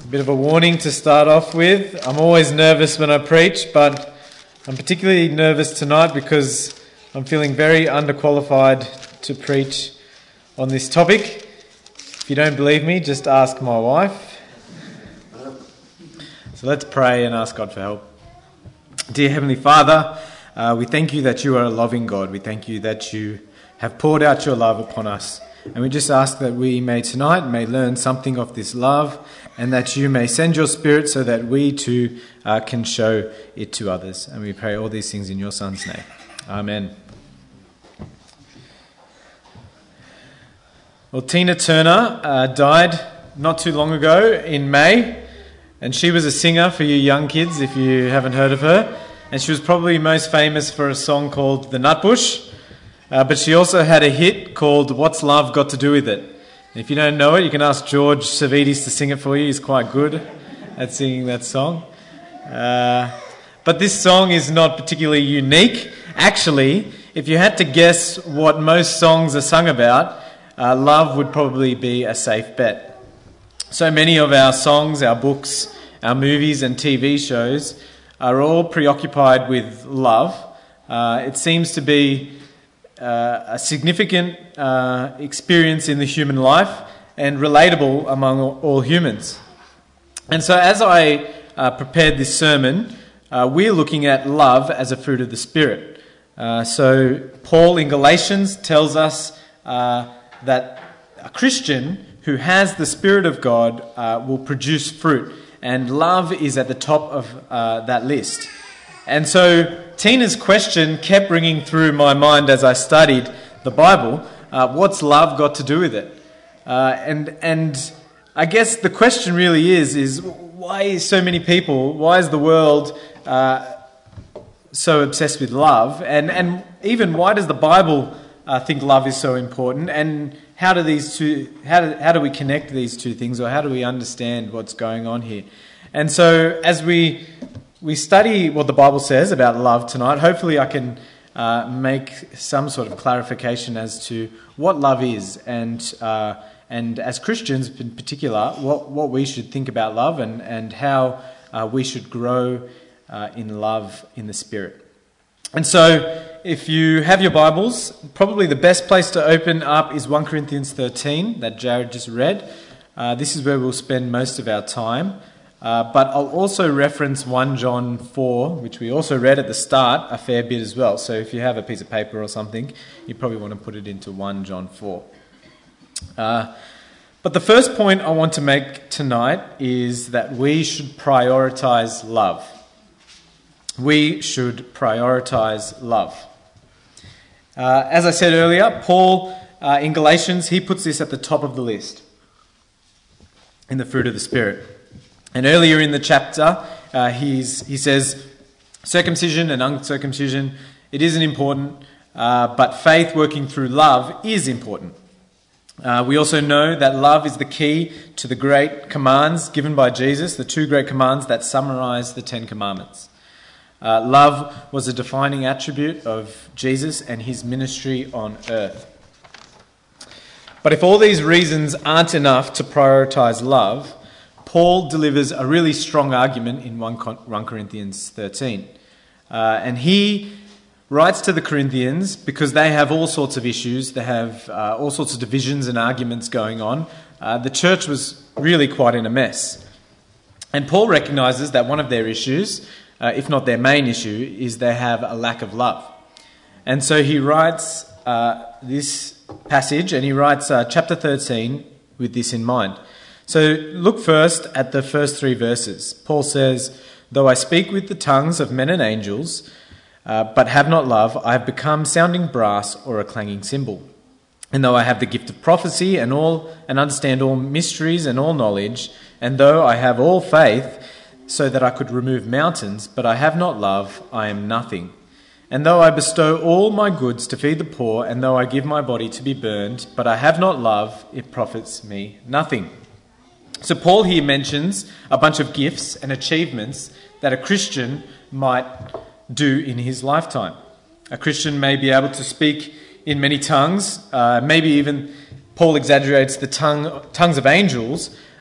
Bit of a warning to start off with. I'm always nervous when I preach, but I'm particularly nervous tonight because I'm feeling very underqualified to preach on this topic. If you don't believe me, just ask my wife. So let's pray and ask God for help. Dear Heavenly Father, we thank you that you are a loving God. We thank you that you have poured out your love upon us. And we just ask that we may learn something of this love, and that you may send your Spirit so that we too can show it to others. And we pray all these things in your Son's name. Amen. Well, Tina Turner died not too long ago in May, and she was a singer for you young kids if you haven't heard of her. And she was probably most famous for a song called The Nutbush. But she also had a hit called What's Love Got to Do With It? And if you don't know it, you can ask George Savides to sing it for you. He's quite good at singing that song. But this song is not particularly unique. Actually, if you had to guess what most songs are sung about, love would probably be a safe bet. So many of our songs, our books, our movies and TV shows are all preoccupied with love. It seems to be a significant experience in the human life and relatable among all humans. And so as I prepared this sermon, we're looking at love as a fruit of the Spirit. So Paul in Galatians tells us that a Christian who has the Spirit of God will produce fruit, and love is at the top of that list. And so Tina's question kept ringing through my mind as I studied the Bible. What's love got to do with it? And I guess the question really is why is the world so obsessed with love? And even why does the Bible think love is so important? And how do we connect these two things, or how do we understand what's going on here? And so as we study what the Bible says about love tonight, hopefully I can make some sort of clarification as to what love is, and as Christians in particular, what we should think about love, and how we should grow in love in the Spirit. And so if you have your Bibles, probably the best place to open up is 1 Corinthians 13 that Jared just read. This is where we'll spend most of our time. But I'll also reference 1 John 4, which we also read at the start a fair bit as well. So if you have a piece of paper or something, you probably want to put it into 1 John 4. But the first point I want to make tonight is that we should prioritize love. We should prioritize love. As I said earlier, Paul in Galatians, he puts this at the top of the list in the fruit of the Spirit. And earlier in the chapter, he says, circumcision and uncircumcision, it isn't important, but faith working through love is important. We also know that love is the key to the great commands given by Jesus, the two great commands that summarize the 10 Commandments. Love was a defining attribute of Jesus and his ministry on earth. But if all these reasons aren't enough to prioritize love, Paul delivers a really strong argument in 1 Corinthians 13. And he writes to the Corinthians because they have all sorts of issues. They have all sorts of divisions and arguments going on. The church was really quite in a mess. And Paul recognizes that one of their issues, if not their main issue, is they have a lack of love. And so he writes this passage, and he writes chapter 13 with this in mind. So look first at the first 3 verses. Paul says, "Though I speak with the tongues of men and angels, but have not love, I have become sounding brass or a clanging cymbal. And though I have the gift of prophecy and understand all mysteries and all knowledge, and though I have all faith, so that I could remove mountains, but I have not love, I am nothing. And though I bestow all my goods to feed the poor, and though I give my body to be burned, but I have not love, it profits me nothing." So Paul here mentions a bunch of gifts and achievements that a Christian might do in his lifetime. A Christian may be able to speak in many tongues, maybe even Paul exaggerates the tongues of angels,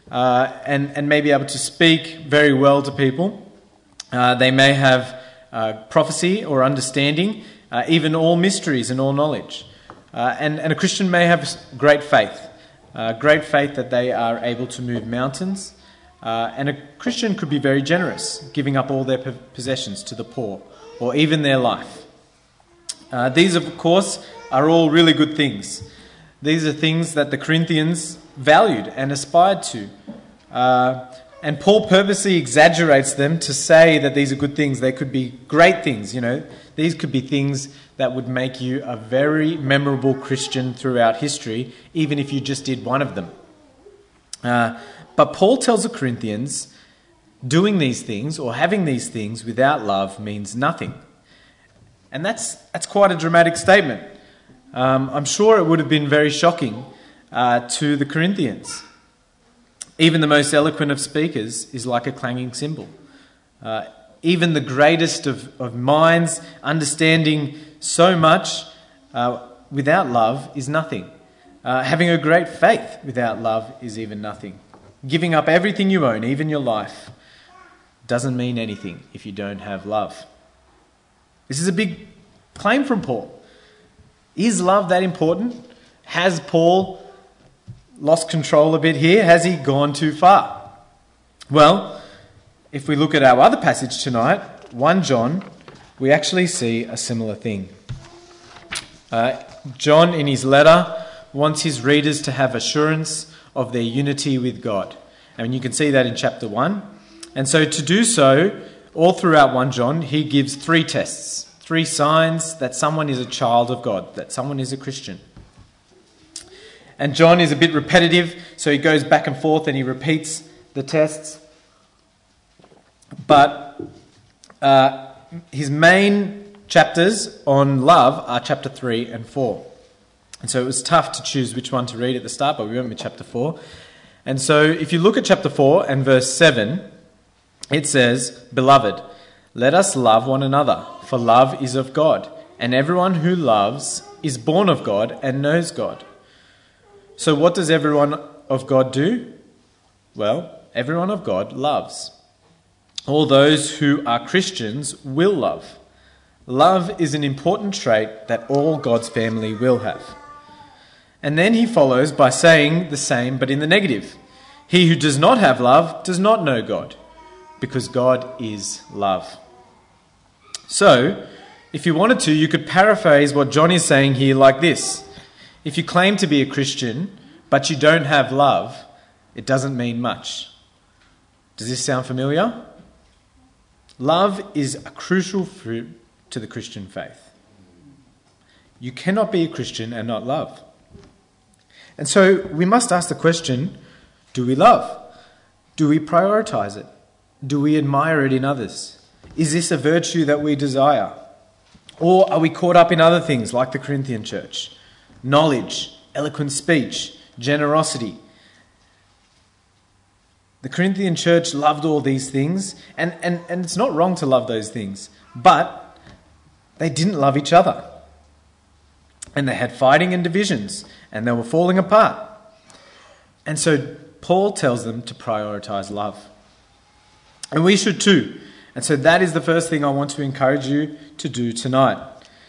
and may be able to speak very well to people. They may have prophecy or understanding, even all mysteries and all knowledge. And a Christian may have great faith that they are able to move mountains. And a Christian could be very generous, giving up all their possessions to the poor, or even their life. These, of course, are all really good things. These are things that the Corinthians valued and aspired to. And Paul purposely exaggerates them to say that these are good things. They could be great things, These could be things that would make you a very memorable Christian throughout history, even if you just did one of them. But Paul tells the Corinthians doing these things or having these things without love means nothing. And that's quite a dramatic statement. I'm sure it would have been very shocking to the Corinthians. Even the most eloquent of speakers is like a clanging cymbal. Even the greatest of minds, understanding so much without love is nothing. Having a great faith without love is even nothing. Giving up everything you own, even your life, doesn't mean anything if you don't have love. This is a big claim from Paul. Is love that important? Has Paul lost control a bit here? Has he gone too far? Well, if we look at our other passage tonight, 1 John, we actually see a similar thing. John, in his letter, wants his readers to have assurance of their unity with God. And you can see that in chapter 1. And so to do so, all throughout 1 John, he gives 3 tests, 3 signs that someone is a child of God, that someone is a Christian. And John is a bit repetitive, so he goes back and forth and he repeats the tests. But his main chapters on love are chapter 3 and 4. And so it was tough to choose which one to read at the start, but we went with chapter 4. And so if you look at chapter 4 and verse 7, it says, "Beloved, let us love one another, for love is of God, and everyone who loves is born of God and knows God." So what does everyone of God do? Well, everyone of God loves. All those who are Christians will love. Love is an important trait that all God's family will have. And then he follows by saying the same but in the negative. He who does not have love does not know God, because God is love. So, if you wanted to, you could paraphrase what John is saying here like this. If you claim to be a Christian, but you don't have love, it doesn't mean much. Does this sound familiar? Love is a crucial fruit to the Christian faith. You cannot be a Christian and not love. And so we must ask the question, do we love? Do we prioritize it? Do we admire it in others? Is this a virtue that we desire? Or are we caught up in other things like the Corinthian church? Knowledge, eloquent speech, generosity. The Corinthian church loved all these things, and it's not wrong to love those things, but they didn't love each other. And they had fighting and divisions, and they were falling apart. And so Paul tells them to prioritize love. And we should too. And so that is the first thing I want to encourage you to do tonight.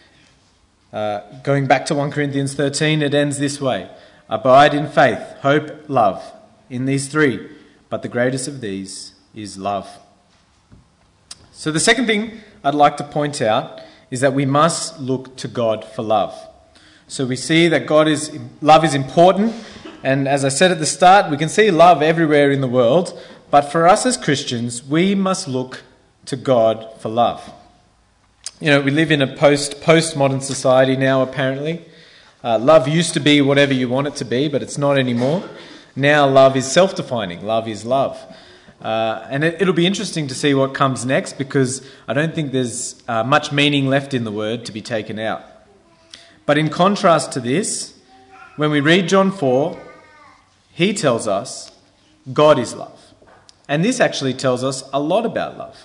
Going back to 1 Corinthians 13, it ends this way. Abide in faith, hope, love, in these 3. But the greatest of these is love. So the second thing I'd like to point out is that we must look to God for love. So we see that love is important. And as I said at the start, we can see love everywhere in the world. But for us as Christians, we must look to God for love. We live in a postmodern society now, apparently. Love used to be whatever you want it to be, but it's not anymore. Now love is self-defining. Love is love. And it'll be interesting to see what comes next, because I don't think there's much meaning left in the word to be taken out. But in contrast to this, when we read John 4, he tells us God is love. And this actually tells us a lot about love.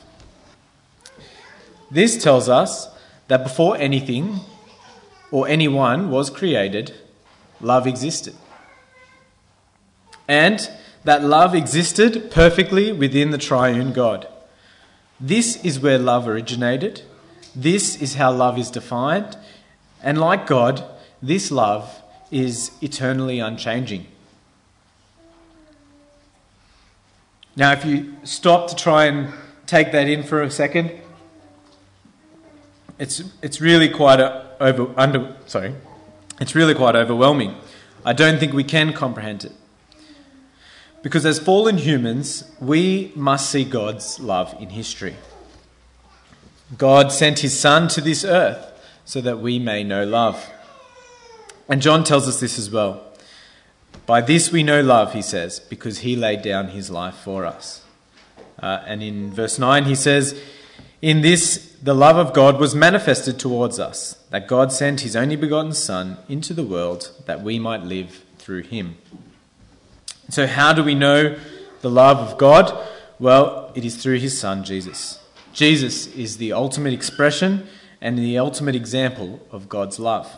This tells us that before anything or anyone was created, love existed. And that love existed perfectly within the triune God. This is where love originated. This is how love is defined. And like God, this love is eternally unchanging. Now, if you stop to try and take that in for a second, it's really quite overwhelming. I don't think we can comprehend it. Because as fallen humans, we must see God's love in history. God sent his Son to this earth so that we may know love. And John tells us this as well. By this we know love, he says, because he laid down his life for us. And in verse 9 he says, in this the love of God was manifested towards us, that God sent his only begotten Son into the world that we might live through him. So how do we know the love of God? Well, it is through his Son, Jesus. Jesus is the ultimate expression and the ultimate example of God's love.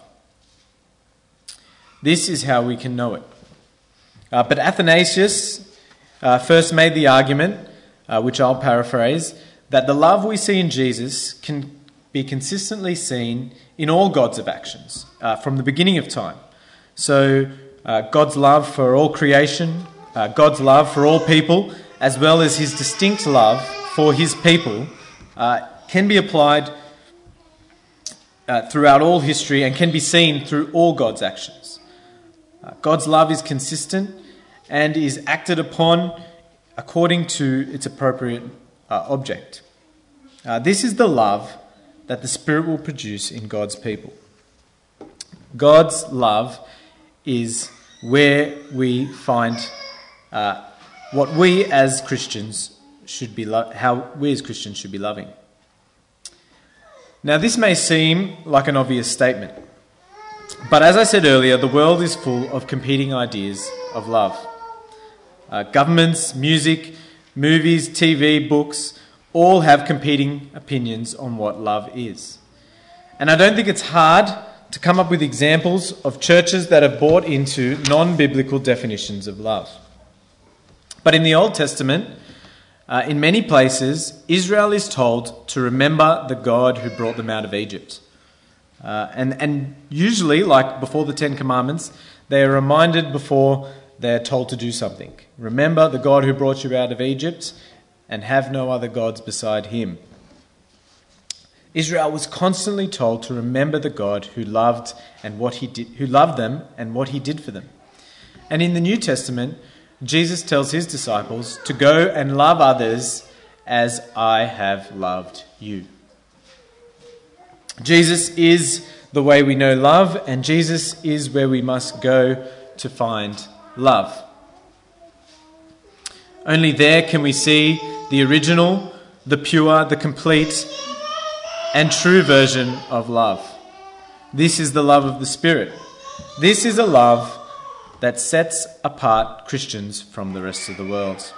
This is how we can know it. But Athanasius first made the argument, which I'll paraphrase, that the love we see in Jesus can be consistently seen in all God's actions from the beginning of time. So God's love for all creation, God's love for all people, as well as his distinct love for his people, can be applied throughout all history and can be seen through all God's actions. God's love is consistent and is acted upon according to its appropriate object. This is the love that the Spirit will produce in God's people. God's love is where we find what we as Christians should be how we as Christians should be loving. Now, this may seem like an obvious statement, but as I said earlier, the world is full of competing ideas of love. Governments, music, movies, TV, books, all have competing opinions on what love is. And I don't think it's hard to come up with examples of churches that have bought into non-biblical definitions of love. But in the Old Testament, in many places, Israel is told to remember the God who brought them out of Egypt. And usually, like before the Ten Commandments, they are reminded before they're told to do something. Remember the God who brought you out of Egypt and have no other gods beside him. Israel was constantly told to remember the God who loved and what he did, who loved them and what he did for them. And in the New Testament, Jesus tells his disciples to go and love others as I have loved you. Jesus is the way we know love, and Jesus is where we must go to find love. Only there can we see the original, the pure, the complete, and true version of love. This is the love of the Spirit. This is a love that sets apart Christians from the rest of the world.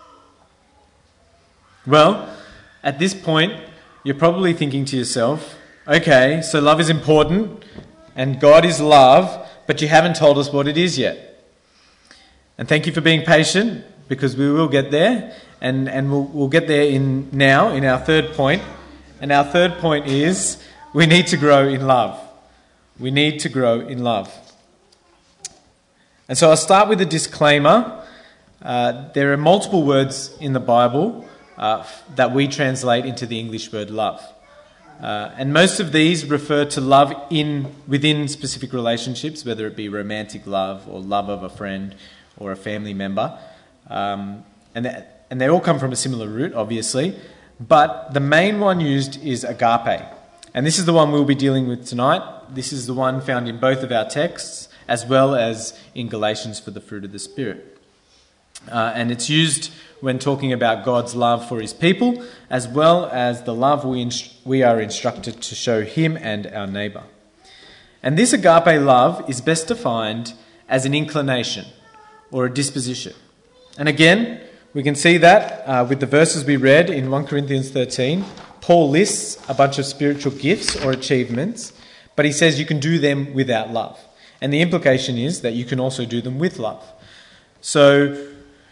Well, at this point, you're probably thinking to yourself, okay, so love is important and God is love, but you haven't told us what it is yet. And thank you for being patient, because we will get there, and we'll get there in our third point. And our third point is we need to grow in love. We need to grow in love. And so I'll start with a disclaimer. There are multiple words in the Bible that we translate into the English word love. And most of these refer to love within specific relationships, whether it be romantic love or love of a friend or a family member. And they all come from a similar root, obviously. But the main one used is agape. And this is the one we'll be dealing with tonight. This is the one found in both of our texts, as well as in Galatians for the fruit of the Spirit. And it's used when talking about God's love for his people, as well as the love we are instructed to show him and our neighbour. And this agape love is best defined as an inclination or a disposition. And again, we can see that with the verses we read in 1 Corinthians 13. Paul lists a bunch of spiritual gifts or achievements, but he says you can do them without love. And the implication is that you can also do them with love. So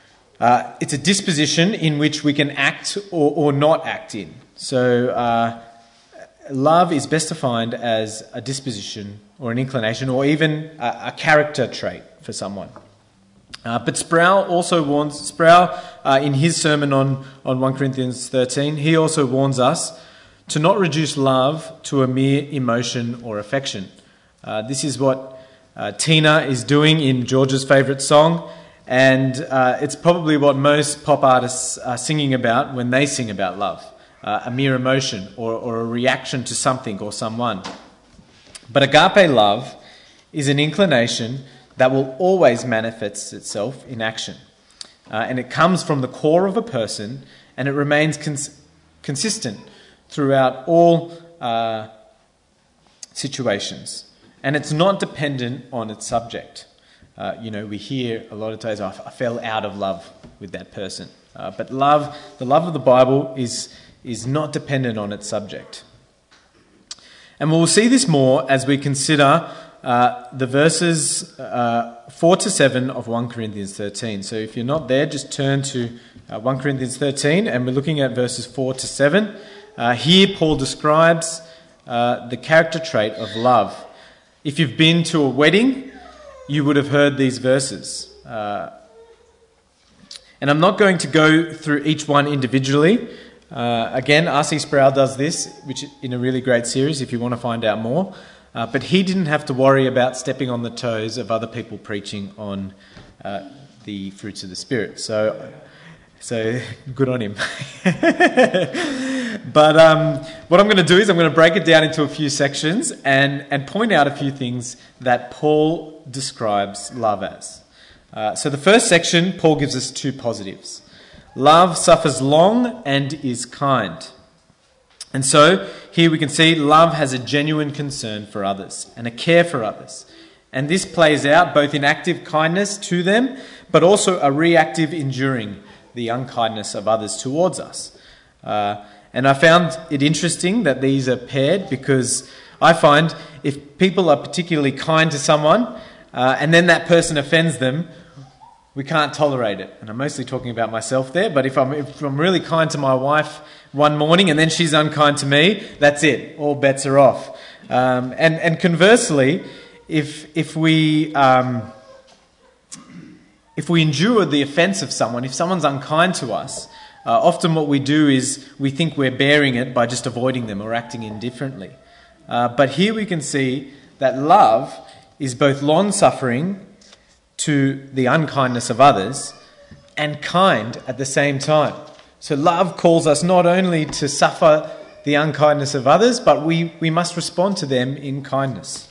It's a disposition in which we can act or not act in. So love is best defined as a disposition or an inclination or even a character trait for someone. But Sproul also warns, in his sermon on 1 Corinthians 13, he also warns us to not reduce love to a mere emotion or affection. This is what Tina is doing in George's favourite song, and it's probably what most pop artists are singing about when they sing about love, a mere emotion or a reaction to something or someone. But agape love is an inclination that will always manifest itself in action. And it comes from the core of a person, and it remains consistent throughout all situations. And it's not dependent on its subject. We hear a lot of times, I fell out of love with that person. But the love of the Bible is not dependent on its subject. And we'll see this more as we consider the verses 4 to 7 of 1 Corinthians 13. So if you're not there, just turn to 1 Corinthians 13, and we're looking at verses 4 to 7. Here Paul describes the character trait of love. If you've been to a wedding, you would have heard these verses. And I'm not going to go through each one individually. Again, R.C. Sproul does this, which in a really great series if you want to find out more. But he didn't have to worry about stepping on the toes of other people preaching on the fruits of the Spirit. So good on him. But what I'm going to do is I'm going to break it down into a few sections and point out a few things that Paul describes love as. So the first section, Paul gives us two positives. Love suffers long and is kind. And so here we can see love has a genuine concern for others and a care for others. And this plays out both in active kindness to them, but also a reactive enduring the unkindness of others towards us. And I found it interesting that these are paired, because I find if people are particularly kind to someone and then that person offends them, we can't tolerate it. And I'm mostly talking about myself there, but if I'm really kind to my wife one morning and then she's unkind to me, that's it. All bets are off. And conversely, if we endure the offence of someone, if someone's unkind to us, often what we do is we think we're bearing it by just avoiding them or acting indifferently. But here we can see that love is both long-suffering to the unkindness of others and kind at the same time. So love calls us not only to suffer the unkindness of others, but we must respond to them in kindness.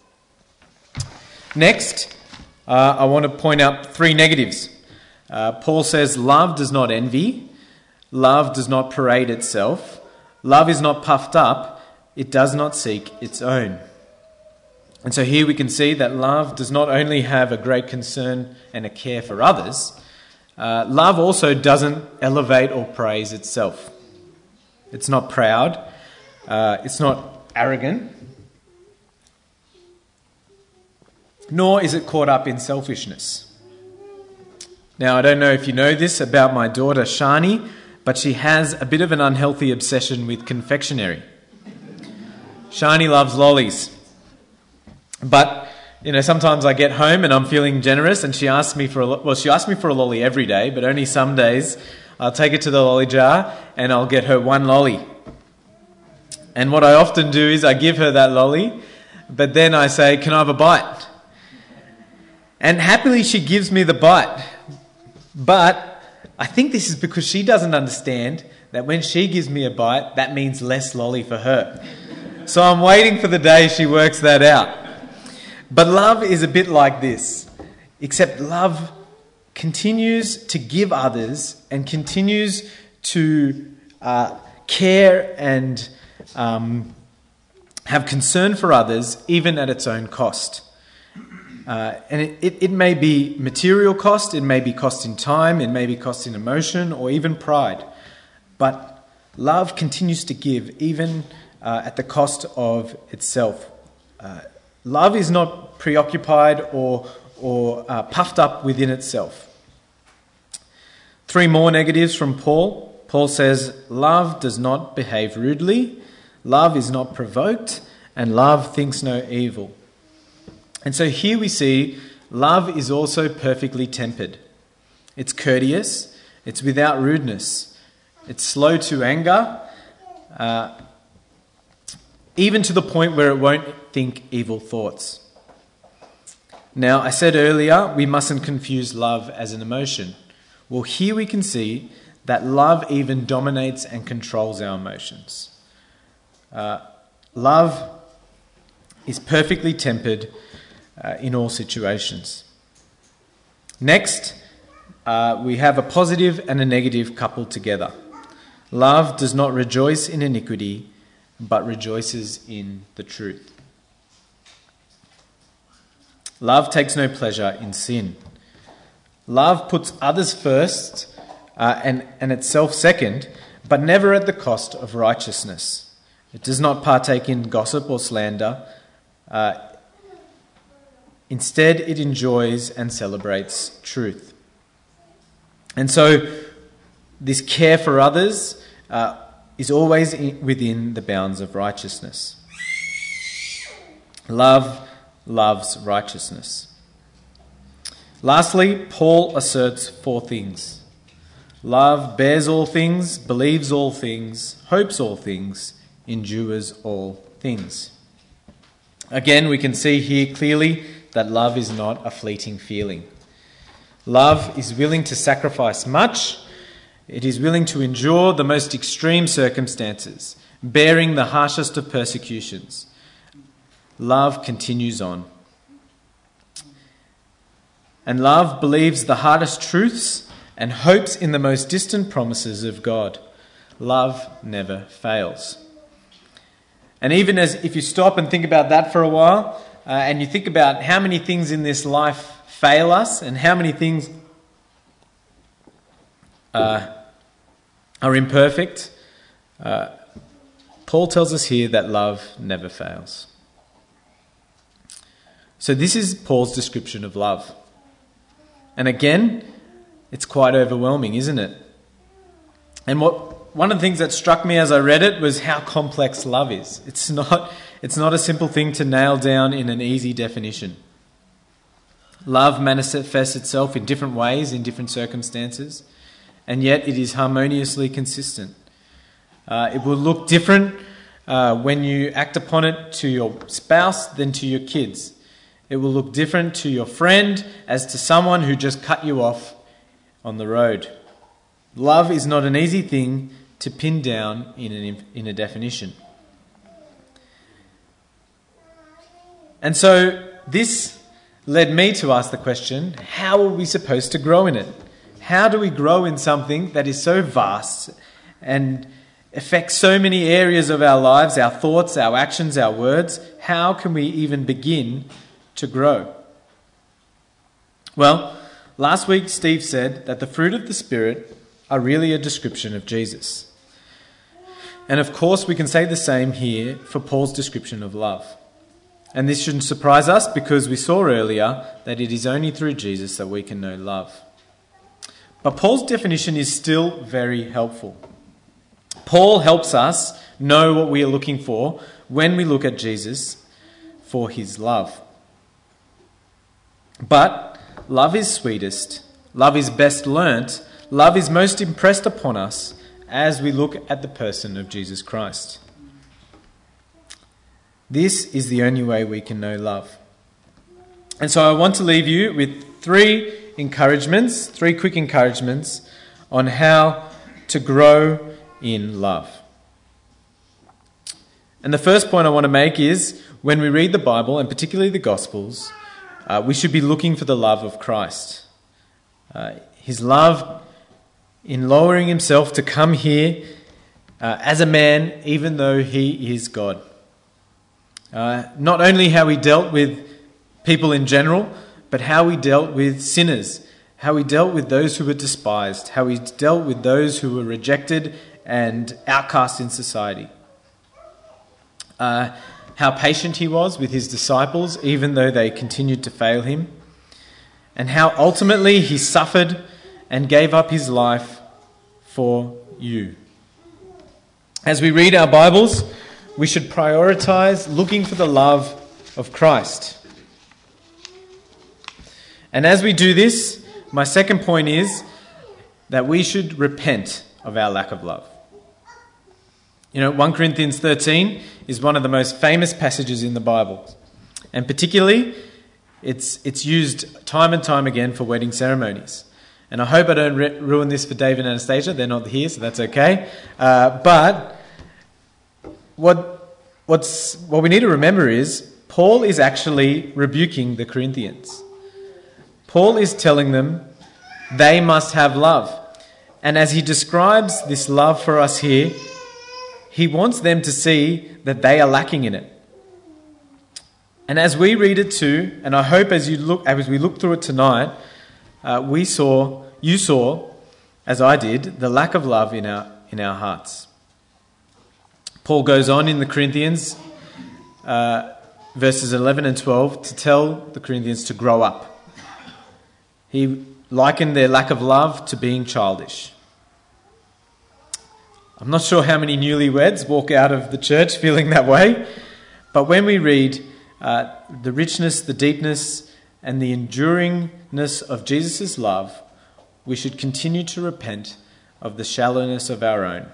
Next, I want to point out three negatives. Paul says love does not envy, love does not parade itself, love is not puffed up, it does not seek its own. And so here we can see that love does not only have a great concern and a care for others, love also doesn't elevate or praise itself. It's not proud, it's not arrogant, nor is it caught up in selfishness. Now, I don't know if you know this about my daughter Shani, but she has a bit of an unhealthy obsession with confectionery. Shani loves lollies. But, sometimes I get home and I'm feeling generous and she asks me for she asks me for a lolly every day, but only some days I'll take her to the lolly jar and I'll get her one lolly. And what I often do is I give her that lolly, but then I say, "Can I have a bite?" And happily she gives me the bite. But I think this is because she doesn't understand that when she gives me a bite, that means less lolly for her. So I'm waiting for the day she works that out. But love is a bit like this, except love continues to give others and continues to care and have concern for others, even at its own cost. And it may be material cost, it may be cost in time, it may be cost in emotion or even pride. But love continues to give even at the cost of itself. Love is not preoccupied or puffed up within itself. Three more negatives from Paul. Paul says, love does not behave rudely, love is not provoked, and love thinks no evil. And so here we see love is also perfectly tempered. It's courteous, it's without rudeness, it's slow to anger, even to the point where it won't think evil thoughts. Now, I said earlier, we mustn't confuse love as an emotion. Well, here we can see that love even dominates and controls our emotions. Love is perfectly tempered in all situations. Next, we have a positive and a negative coupled together. Love does not rejoice in iniquity, but rejoices in the truth. Love takes no pleasure in sin. Love puts others first and itself second, but never at the cost of righteousness. It does not partake in gossip or slander. Instead, it enjoys and celebrates truth. And so, this care for others is always within the bounds of righteousness. Love loves righteousness. Lastly, Paul asserts four things. Love bears all things, believes all things, hopes all things, endures all things. Again, we can see here clearly that love is not a fleeting feeling. Love is willing to sacrifice much. It is willing to endure the most extreme circumstances, bearing the harshest of persecutions. Love continues on. And love believes the hardest truths and hopes in the most distant promises of God. Love never fails. And even as if you stop and think about that for a while, and you think about how many things in this life fail us and how many things are imperfect, Paul tells us here that love never fails. So this is Paul's description of love. And again, it's quite overwhelming, isn't it? And one of the things that struck me as I read it was how complex love is. It's not a simple thing to nail down in an easy definition. Love manifests itself in different ways, in different circumstances, and yet it is harmoniously consistent. It will look different when you act upon it to your spouse than to your kids. It will look different to your friend as to someone who just cut you off on the road. Love is not an easy thing to pin down in a definition. And so this led me to ask the question, how are we supposed to grow in it? How do we grow in something that is so vast and affects so many areas of our lives, our thoughts, our actions, our words? How can we even begin to grow? Well, last week Steve said that the fruit of the Spirit are really a description of Jesus. And of course we can say the same here for Paul's description of love. And this shouldn't surprise us because we saw earlier that it is only through Jesus that we can know love. But Paul's definition is still very helpful. Paul helps us know what we are looking for when we look at Jesus for his love. But love is sweetest, love is best learnt, love is most impressed upon us as we look at the person of Jesus Christ. This is the only way we can know love. And so I want to leave you with three quick encouragements on how to grow in love. And the first point I want to make is when we read the Bible, and particularly the Gospels, we should be looking for the love of Christ. His love in lowering himself to come here as a man, even though he is God. Not only how he dealt with people in general, but how he dealt with sinners, how he dealt with those who were despised, how he dealt with those who were rejected and outcast in society. How patient he was with his disciples, even though they continued to fail him, and how ultimately he suffered and gave up his life for you. As we read our Bibles, we should prioritize looking for the love of Christ. And as we do this, my second point is that we should repent of our lack of love. 1 Corinthians 13 is one of the most famous passages in the Bible. And particularly, it's used time and time again for wedding ceremonies. And I hope I don't ruin this for Dave and Anastasia. They're not here, so that's okay. But what we need to remember is Paul is actually rebuking the Corinthians. Paul is telling them they must have love. And as he describes this love for us here, he wants them to see that they are lacking in it. And as we read it too, and I hope as we look through it tonight, you saw, as I did, the lack of love in our hearts. Paul goes on in the Corinthians, verses 11 and 12, to tell the Corinthians to grow up. He likened their lack of love to being childish. I'm not sure how many newlyweds walk out of the church feeling that way, but when we read the richness, the deepness, and the enduringness of Jesus' love, we should continue to repent of the shallowness of our own.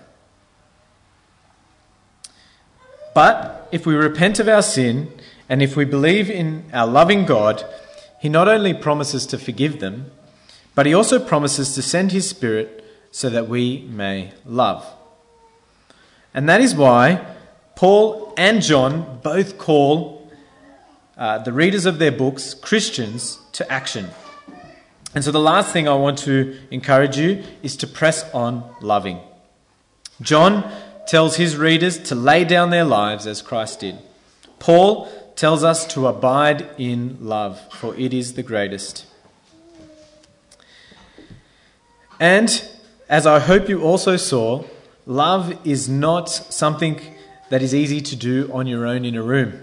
But if we repent of our sin, and if we believe in our loving God, he not only promises to forgive them, but he also promises to send his Spirit so that we may love. And that is why Paul and John both call the readers of their books Christians to action. And so the last thing I want to encourage you is to press on loving. John tells his readers to lay down their lives as Christ did. Paul tells us to abide in love, for it is the greatest. And as I hope you also saw, love is not something that is easy to do on your own in a room.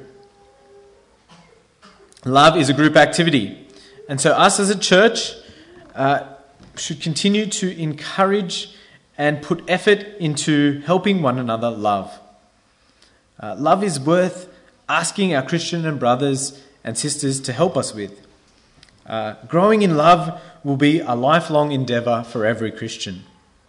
Love is a group activity. And so us as a church should continue to encourage and put effort into helping one another love. Love is worth asking our Christian and brothers and sisters to help us with. Growing in love will be a lifelong endeavour for every Christian.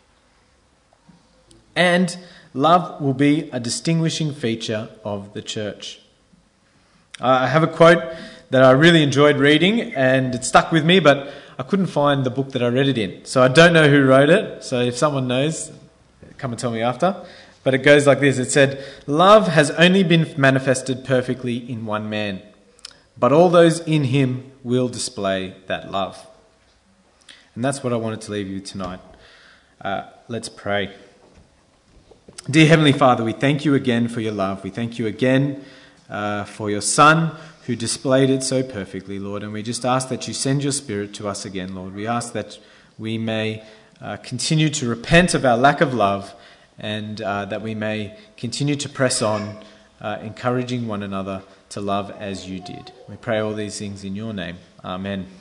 And love will be a distinguishing feature of the church. I have a quote that I really enjoyed reading, and it stuck with me, but I couldn't find the book that I read it in. So I don't know who wrote it, so if someone knows, come and tell me after. But it goes like this. It said, "Love has only been manifested perfectly in one man, but all those in him will display that love." And that's what I wanted to leave you tonight. Let's pray. Dear Heavenly Father, we thank you again for your love. We thank you again for your Son who displayed it so perfectly, Lord. And we just ask that you send your Spirit to us again, Lord. We ask that we may continue to repent of our lack of love, and that we may continue to press on, encouraging one another to love as you did. We pray all these things in your name. Amen.